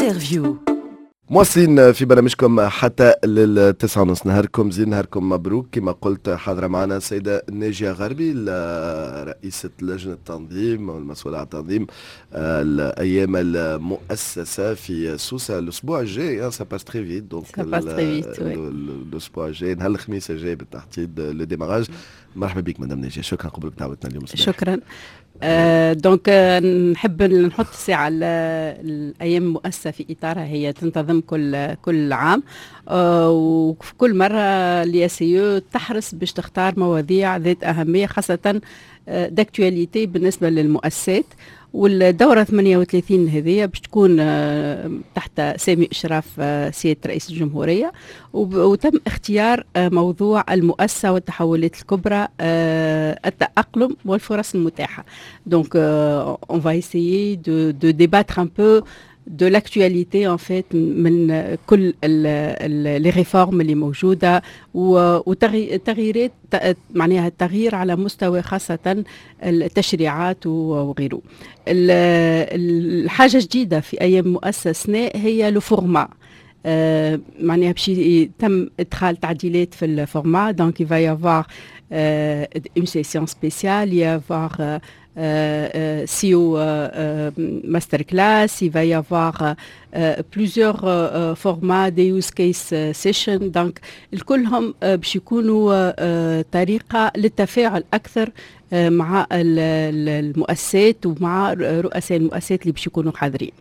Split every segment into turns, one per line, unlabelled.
انترفيو.
مواصلين في برنامجكم حتى للتسعة ونص. نهاركم مبروك. كما قلت حاضرة معنا السيدة ناجية غربي، رئيسة لجنة التنظيم والمسؤولة عن تنظيم الأيام المؤسسة في سوسة الأسبوع الجاي. سا باس تري فيت، دونك الأسبوع الجاي نهار الخميس الجاي بالتحديد لو ديماراج. مرحبا بك مدام ناجية، شكرا قبلك دعوتنا اليوم.
شكرا. دونك نحب نحط الساعة الأيام المؤسسة في إطارها، هي تنتظم كل عام، وفي كل مرة الياسيو تحرص باش تختار مواضيع ذات أهمية خاصة داكتواليتي بالنسبة للمؤسسات. والدورة 38 هذه باش تكون تحت سامي إشراف سيادة رئيس الجمهورية، وتم اختيار موضوع المؤسسة والتحولات الكبرى، التأقلم والفرص المتاحة. Donc on va essayer de débattre un peu de l'actualité en fait من كل les réformes اللي موجودة وتغييرات، معناها التغيير على مستوى خاصة التشريعات وغيره. الحاجة جديدة في أيام مؤسسنا هي لو فورما، معناها بشي تم إدخال تعديلات في الفورما. دونك il va y avoir une session spéciale, il va y avoir CEO master class, il va y avoir plusieurs formats des use case session. donc الكلهم باش يكونوا طريقة للتفاعل أكثر مع المؤسسات ومع رؤساء المؤسسات اللي باش يكونوا حاضرين.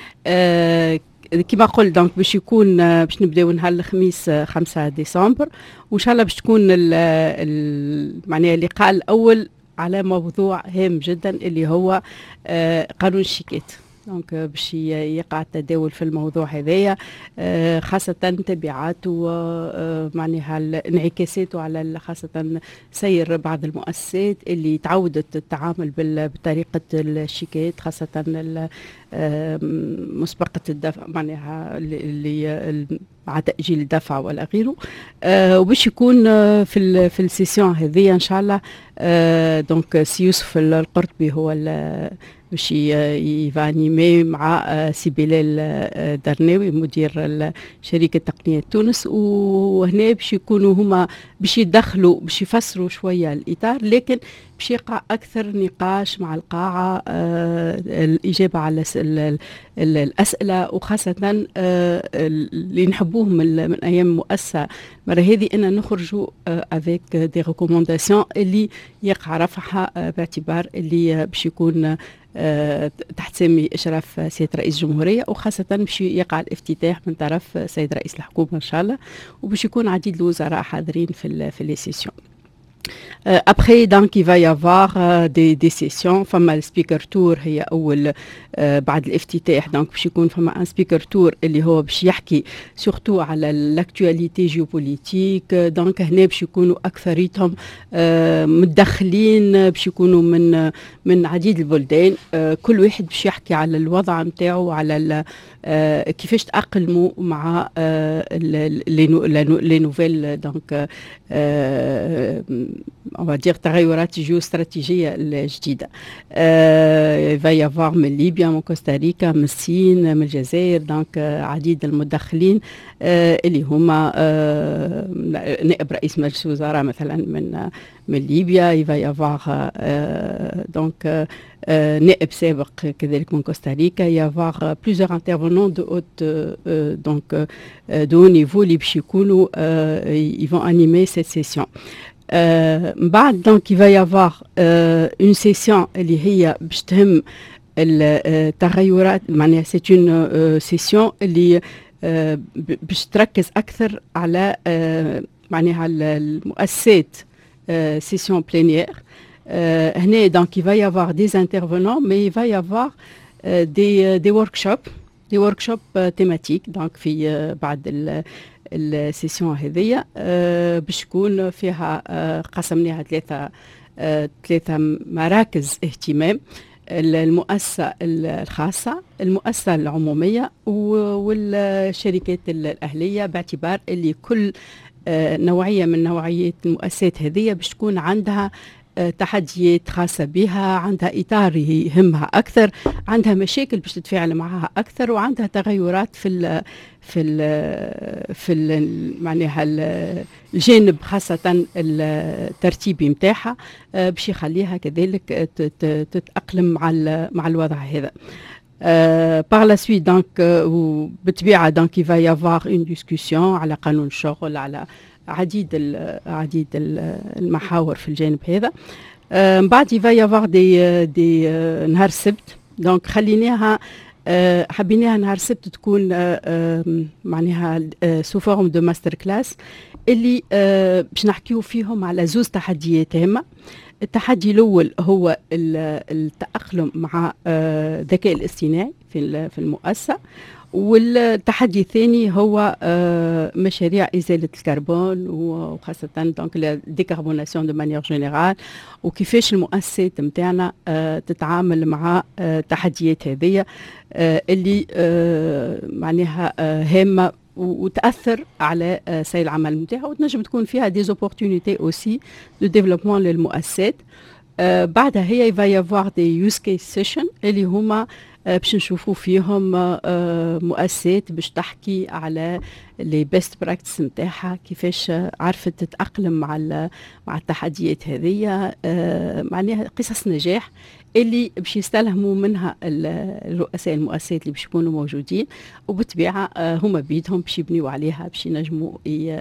كما قلت دونك باش يكون باش نبداو نهار الخميس 5 ديسمبر، وان شاء الله باش تكون معناها اللقاء الاول على موضوع هام جدا اللي هو قانون الشيكات. دونك باش يقع التداول في الموضوع هذايا، خاصة تبعاته معناها انعكاساته على خاصة سير بعض المؤسسات اللي تعودت التعامل بطريقة الشيكات، خاصة مسبقة الدفع، معناها اللي مع تأجيل الدفع ولا غيره. وباش يكون في السيسيون هذه ان شاء الله دونك سي يوسف القرطبي هو باش يفانيمي مع سي بلال درناوي مدير شركة تقنية تونس، وهنا باش يكونوا هما باش يدخلوا باش يفسروا شوية الإطار، لكن باش يقع أكثر نقاش مع القاعة، الإجابة على الأسئلة، وخاصة اللي نحبوهم من أيام مؤسسة مرة هذه أن نخرجوا avec des recommandations اللي يقع رفعها باعتبار اللي باش يكون تحت سامي إشراف سيد رئيس الجمهورية، وخاصة باش يقع الافتتاح من طرف سيد رئيس الحكومة إن شاء الله، وباش يكون عديد الوزراء حاضرين في les sessions. Après donc il va y avoir des sessions. فما السبيكر تور هي أول بعد الافتتاح، دونك باش يكون فما ان سبيكر تور اللي هو باش يحكي سورتو على الاكtualité جيوبوليتيك. دونك هنا باش يكونوا أكثريتهم متدخلين، باش يكونوا من عديد البلدان، كل واحد باش يحكي على الوضع نتاعو، على كيفاش تأقلموا مع لي نوفيل دونك on va dire تغيرات جيوستراتيجية الجديدة. va y avoir من ليبيا، من كوستاريكا، من الصين، من الجزائر، دونك عديد المدخلين اللي هما نائب رئيس مجلس الوزراء مثلا من ليبيا. va y avoir donc نائب سابق كذلك من كوستاريكا. y avoir plusieurs intervenants de haute donc de haut niveau اللي باش يكونوا ils vont animer cette session. بعد donc il va y avoir une session اللي هي باش تهم التغيرات، معناها c'est une session اللي باش تركز أكثر على معناها المؤسسات، session plénière. هنا donc il va y avoir des intervenants, mais il va y avoir des workshops thématiques. donc في بعد السيسيون هذية باش يكون فيها قسمناها ثلاثة مراكز اهتمام: المؤسسة الخاصة، المؤسسة العمومية، والشركات الأهلية، باعتبار اللي كل نوعية من نوعيات المؤسسات هذه باش تكون عندها تحديات خاصة بها، عندها إطار يهمها أكثر، عندها مشاكل باش تتفاعل معها أكثر، وعندها تغيرات معناها الجانب خاصة الترتيبي متاعها باش يخليها كذلك تتأقلم مع الوضع هذا. Par la suite donc بالطبيعة donc il va y avoir une discussion على قانون الشغل، على عديد المحاور في الجانب هذا. من بعد il va y avoir des نهار السبت، دونك خليناها حبيناها نهار السبت تكون معناها سو فورم دو ماستر كلاس اللي باش نحكيو فيهم على زوز تحديات هامة. التحدي الأول هو التأقلم مع الذكاء الاصطناعي في المؤسسة، والتحدي الثاني هو مشاريع إزالة الكربون وخاصة دونك لا ديكاربوناسيون دو مانيير جينيرال، وكيفاش المؤسسات نتاعنا تتعامل مع التحديات هذه اللي معناها هامة وتأثر على سير العمل نتاعها، وتنجم تكون فيها دي زوبورتونيتي اوسي دو ديفلوبمون للمؤسسات. بعدها هي va y avoir des use case session اللي هما باش نشوفوا فيهم مؤسسات باش تحكي على لي بيست براكتس نتاعها، كيفاش عرفت تتأقلم مع التحديات هذه، معناها قصص نجاح اللي باش يستلهموا منها الرؤساء المؤسسات اللي باش يكونوا موجودين، وبالطبيعه هما بيدهم باش يبنيوا عليها باش ينجموا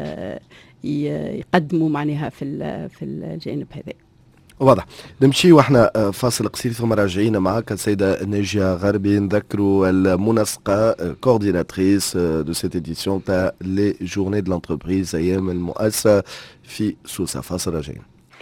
يقدموا معناها في الجانب هذا.
واضح. نمشي واحنا فاصل قصير ثم راجعين معك السيدة ناجية غربي، نذكروا المنسقة كورديناتريس دو سيت اديسيون تاع لي جورني دو لانتربريز ايام المؤسسة في سوسة. فاصل راجعين.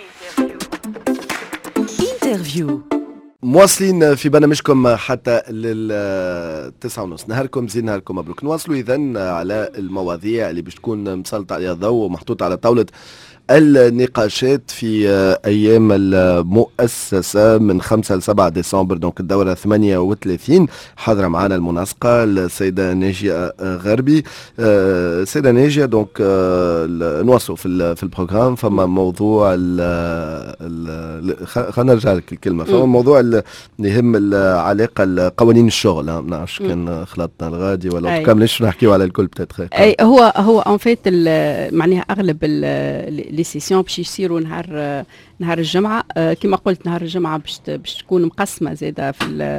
انترفيو مواصلين في برنامجكم حتى لل9:30. نهاركم زين، نهاركم مبروك. نواصلوا إذن على المواضيع اللي باش تكون مسلط عليها الضوء ومحطوط على طاولة النقاشات في أيام المؤسسة من 5 ل 7 ديسمبر، دونك الدورة 38. حاضرة معنا المنسقة السيدة ناجية غربي. السيدة ناجية، دونك نواصلوا في البروغرام. فما موضوع خلينا نرجع لك الكلمة. فما موضوع اللي يهم العلاقة القوانين الشغل. ما نعرفش كان خلطنا الغادي ولا كاملش نحكيو على الكل بتاتخ.
اي هو ان فيت معناها اغلب لي سيسيون باش يصيروا نهار الجمعه. كما قلت نهار الجمعه باش تكون مقسمه زاده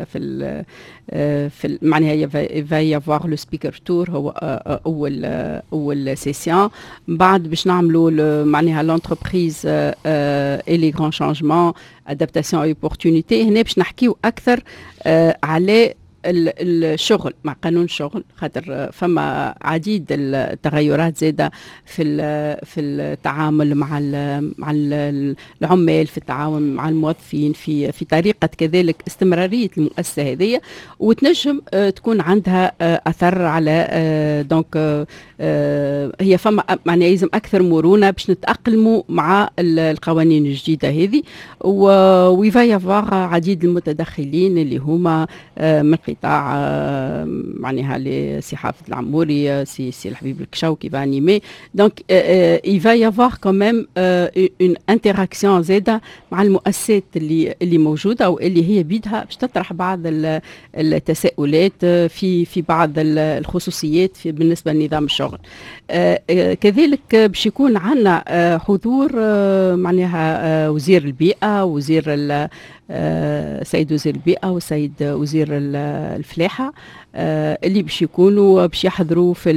في معناها va y avoir le speaker tour هو اول سيسيون. بعد باش نعملوا معناها لونتربريز اي لي غران شانجمون ادابتاسيون اي اوبورتونيتي. هنا باش نحكيو اكثر على الشغل مع قانون الشغل، خاطر فما عديد التغيرات زاده في التعامل مع العمال، في التعاون مع الموظفين، في طريقه كذلك استمراريه المؤسسه هذه، وتنجم تكون عندها اثر على دونك هي فما معناها يلزم اكثر مرونه باش نتاقلموا مع القوانين الجديده هذه. ويفا يافواغ عديد المتدخلين اللي هما من قطاع معناها سي حافظ العموري، سي الحبيب الكشاوكي va animer. Donc il va y avoir quand même une interaction زاده مع المؤسسات اللي موجوده او اللي هي بيدها باش تطرح بعض التساؤلات في بعض الخصوصيات بالنسبه لنظام الشغل. كذلك باش يكون عندنا حضور معناها وزير البيئه، وزير سيد وزير البيئة وسيد وزير الفلاحة اللي باش يكونوا باش يحضروا في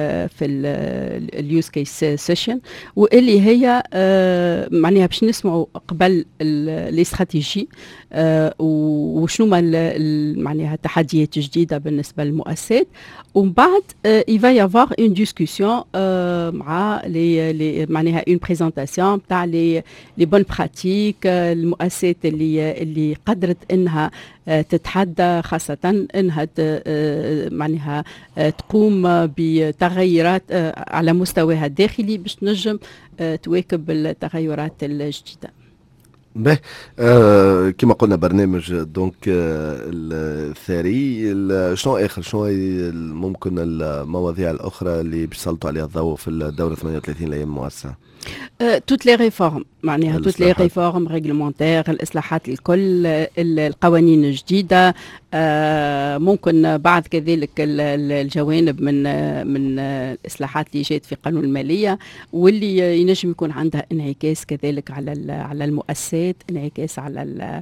اليوز كيس سيشن، واللي هي معناها باش نسمعوا قبل الاستراتيجي وشنو معناها التحديات الجديدة بالنسبة للمؤسسات. ومن بعد il va y avoir une discussion مع معناها une présentation تاع لي bonnes pratiques المؤسسات اللي قدرت انها تتحدى، خاصة انها معناها تقوم بتغيرات على مستواها الداخلي باش تنجم تواكب التغيرات الجديدة.
به كما قلنا برنامج دونك الثري. شنو هي ممكن المواضيع الأخرى اللي بيسلطوا عليها الضوء في الدورة 38 الأيام المؤسسة؟
توت لي ريفورم، معناها توت لي ريفورم ريغلومونتير، الإصلاحات الكل، القوانين الجديدة، ممكن بعض كذلك الجوانب من الإصلاحات اللي جات في قانون المالية، واللي ينجم يكون عندها انعكاس كذلك على المؤسسات، انعكاس على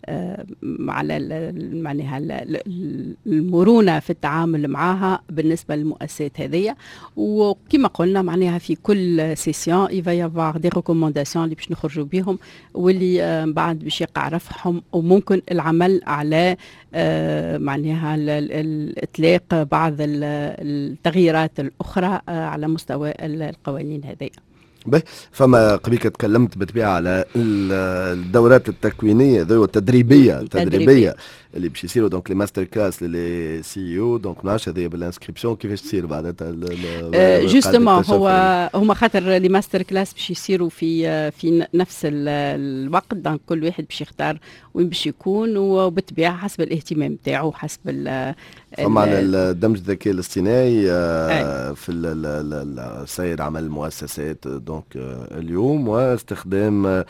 معناها المرونة في التعامل معها بالنسبة للمؤسسات هذه. وكما قلنا معناها في كل سيسيون يفا يافوار دي ريكومونداسيون اللي باش نخرجوا بهم، واللي بعد باش يقع رفعهم، وممكن العمل على معناها الإطلاق بعض التغييرات الأخرى على مستوى القوانين هذه.
فما قبل تكلمت بالطبيعة على الدورات التكوينية والتدريبية اللي باش يصيروا دونك لي ماستر كلاس للي سي او. دونك نعرفش هذه بالانسكريبسيون كيفاش تصير بعدها
جوستومون هما خاطر لي ماستر كلاس باش يصيروا في نفس الوقت، دونك كل واحد باش يختار وين باش يكون، وبالطبيعة حسب الاهتمام نتاعو، حسب
فما على الدمج الذكي الاصطناعي في السير عمل المؤسسات دونك اليوم، واستخدام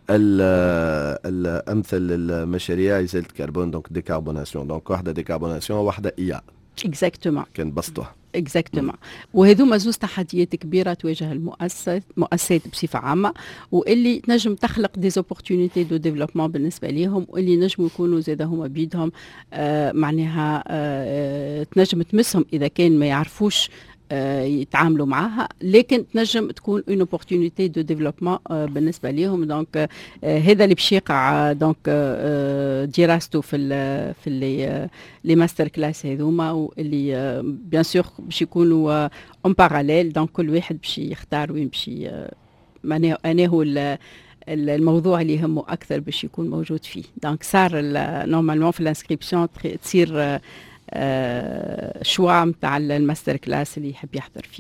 الامثل المشاريع ازاله الكربون دونك ديكاربوناسيون. دونك واحده ديكاربوناسيون واحده اي
اكزاكتومون
كان بسطوها
اكزاكتومون. وهذوما زوز تحديات كبيره تواجه المؤسسات بصفه عامه، واللي تنجم تخلق دي زوبورتونيتي دو ديفلوبمون بالنسبه ليهم، واللي نجموا يكونوا زاد هما بيدهم معناها تنجم تمسهم اذا كان ما يعرفوش يتعاملوا معها، لكن تنجم تكون اون اوبورتونيتي دو ديفلوبمون بالنسبه ليهم. دونك هذا اللي باش يقع دونك دراسته في لي ماستر كلاس هذوما، واللي بيان سور باش يكونوا اون باراليل. دونك كل واحد باش يختار وين باش معناها انه الموضوع اللي يهمه اكثر باش يكون موجود فيه. دونك صار نورمالمون في الانسكريبسيون تصير شوا متاع الماستر كلاس اللي يحب يحضر فيه.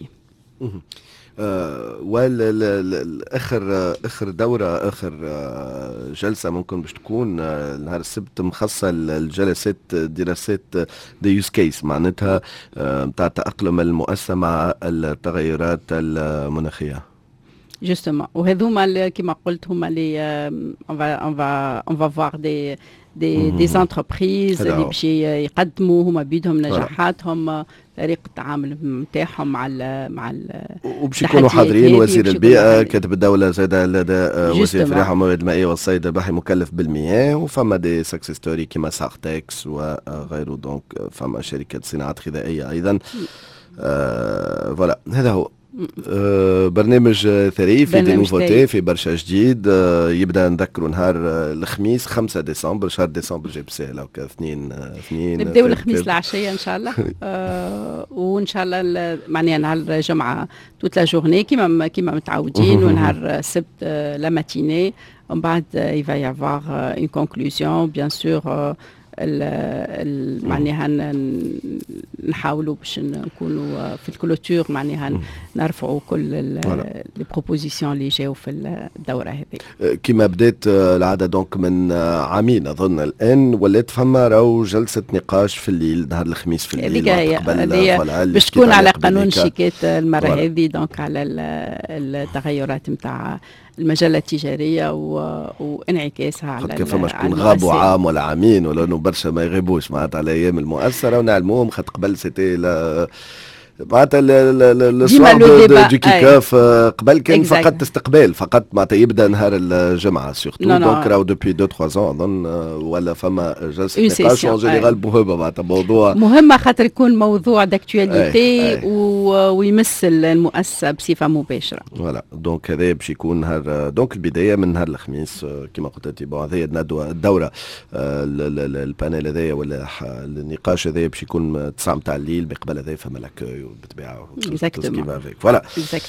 اخر دوره، اخر جلسه ممكن باش تكون نهار السبت مخصصه للجلسات دراسات دي يوز كيس، معناتها متاع تاقلم المؤسسه مع التغيرات المناخيه. جوستومون، وهذوما كما قلت هما اللي on va voir des entreprises اللي باش يقدموا هما بيدهم نجاحاتهم، طريقة التعامل نتاعهم مع
وباش يكونوا حاضرين وزير البيئة، كاتب الدولة زاد لدى وزير الفلاحة والموارد المائية والصيد البحري مكلف بالمياه، وفما دي سكسس ستوري كيما سارتكس وغيره. دونك فما شركات صناعات غذائية أيضا. فوالا هذا هو برنامج ثري في دي نوفوتي، في برشا جديد. يبدا نذكروا نهار الخميس 5 ديسمبر، شهر ديسمبر جايب سهل هكا، اثنين
نبداو الخميس العشيه ان شاء الله. وان شاء الله معناها نهار الجمعه توت لا جورني كيما متعودين، ونهار السبت لا ماتيني، ومن بعد يفا يافوار اون كونكلوزيون بيان سور. معناها نحاولوا باش نكونوا في الكلوتور معناها نرفعوا كل لي بروبوزيسيون اللي جاوا في الدوره هذه.
كما بدات العاده دونك من عامين اظن الان ولات فما راهو جلسه نقاش في الليل نهار الخميس في الليل
قبل باش تكون على قانون الشيكات المره هذه، دونك على التغيرات نتاع المجله التجاريه وانعكاسها على
كيف فما شكون غابوا عام ولا عامين ولا انه برشا ما يغيبوش معناتها على ايام المؤسسه، ونعلموهم خاطر قبل سيتي معناتها الصواب دو كيكاف قبل كان فقط استقبال فقط، معناتها يبدا نهار الجمعه سورتو. دونك راهو دوبي 2-3 اظن ولا فما جلسه نقاش اون جينيرال مهمه، معناتها موضوع مهمه
خاطر يكون موضوع داكتواليتي ويمس المؤسسه بصفه مباشره.
فوالا دونك هذا باش يكون نهار دونك البدايه من نهار الخميس كما قلت انت. بون هذه الدوره البانيل هذايا ولا النقاش هذايا باش يكون 9 متاع الليل، بقبل هذا فما لاكوي بالطبيعه. فوالا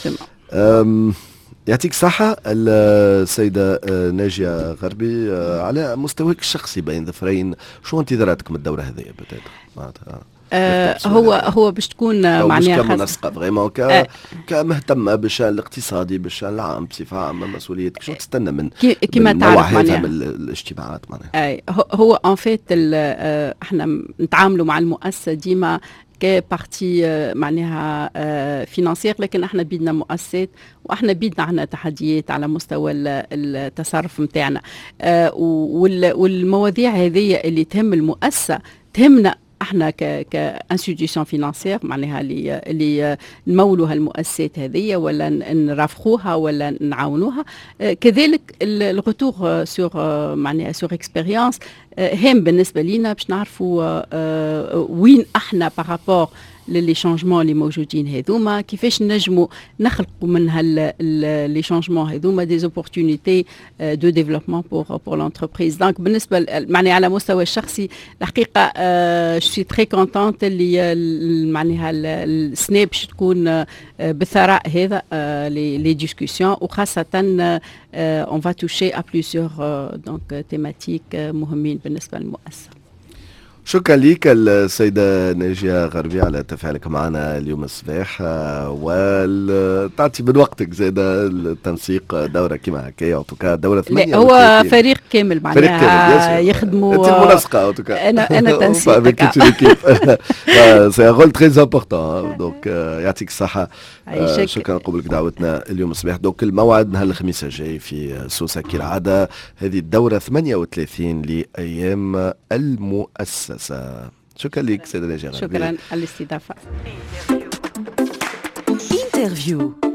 يعطيك الصحة السيدة ناجية غربي. على مستواك الشخصي بين ظفرين شو انتظاراتك من الدورة هذه؟
هو باش تكون
معناها كمنسقة فريمون كمهتمة بالشأن الاقتصادي بالشأن العام بصفة عامة مسؤوليتك شو تستنى من
كما تعرف
معناها من الاجتماعات معناها؟
هو ان فيت احنا نتعاملوا مع المؤسسة ديما كبارتي معناها فينانسير، لكن احنا بيدنا مؤسسات واحنا بيدنا عنا تحديات على مستوى التصرف نتاعنا، والمواضيع هذه اللي تهم المؤسسة تهمنا احنا كانستيتيوشن فينانسير، معناها اللي نمولوا هالمؤسسات هذه ولا نرافقوها ولا نعاونوها. كذلك الغتور سور معناها سور اكسبيريونس هام بالنسبه لينا باش نعرفوا وين احنا بارابور للي شانجمون اللي موجودين هذوما، كيفاش نجموا نخلقوا من لي شانجمون هذوما دي اوبورتونيتي دو ديفلوبمون بور لونتربريز. دونك بالنسبه معناها على مستوى الشخصي الحقيقه جو سوي تري كونتونت اللي معناها السنه باش تكون بالثراء هذا لي ديسكوسيون، وخاصه اون فا توشي ا بليزيور دونك تيماتيك مهمين بالنسبه للمؤسسه.
شكرا لك السيدة ناجية غربي على تفاعلك معنا اليوم الصباح، وتعطي من وقتك زاد التنسيق دورة كما هكايا توكا دورة 8.
هو فريق كامل معناها يخدموا
انت المنسقة توكا
انا تنسيق
سي رول تري امبورطون. دونك يعطيك الصحة. شكرا قبلك دعوتنا اليوم الصباح. دونك الموعد نهار الخميس الجاي في سوسة كالعادة، هذه الدورة 38 لأيام المؤسسة. شكرا لك سيدة ناجية.
شكرا على الاستضافة.
انترفيو